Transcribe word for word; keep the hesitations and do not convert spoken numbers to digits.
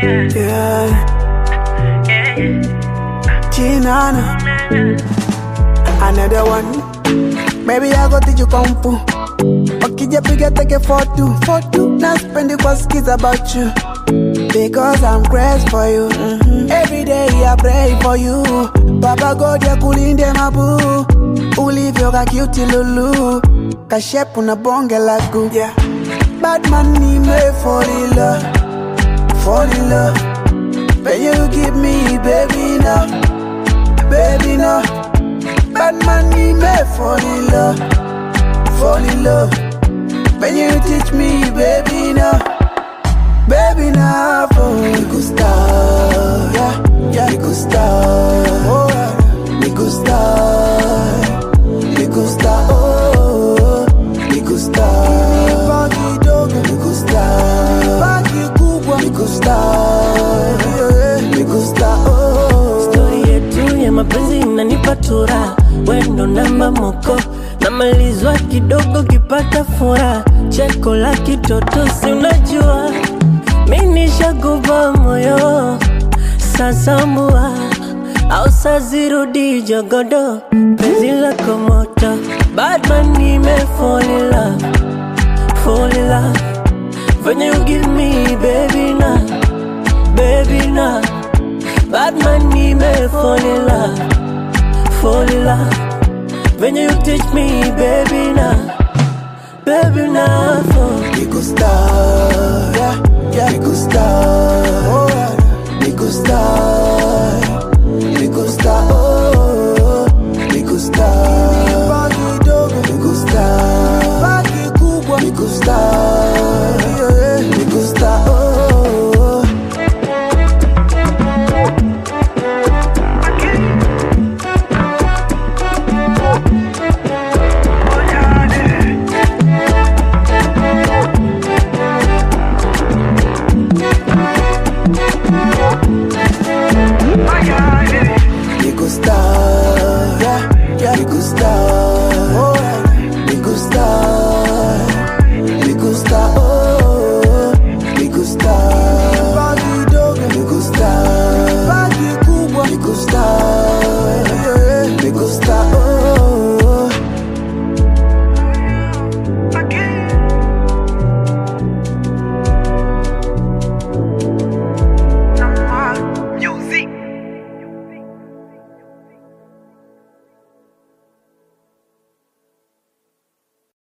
Yeah. Chinana. Another one. Baby, I go teach you kung fu. Okija piga take a photo, photo. Now spend the kids about you. Because I'm crazy for you. Mm-hmm. Every day I pray for you. Papa God ya kulinde mabu. Ulivyo ka cute lulu. Kashepu na bonge lagu. Yeah. Bad man ni me fall in love. Fall in love. But you give me baby now. Baby now. Bad man ni me fall in love. Fall in love. But you teach me baby now. Baby now, for me gusta, yeah, yeah, me gusta, oh, yeah. Me gusta, me gusta, oh, me gusta, bagi dogo, me gusta, bagi kubwa, me gusta, yeah, me gusta, oh. Story yetu ya mapenzi inanipa tura, wendo namba moko, namalizwa kidogo kipata fura, cheko la kitoto si unajua. Mini shaguba moyo, sasa mua au sazirudi jogodo, penzi lako moto. Bad man ni me fall in love, fall in love. When you give me baby na, baby na. Bad man ni me fall in love, fall in love. When you teach me baby na, baby na. Me gusta.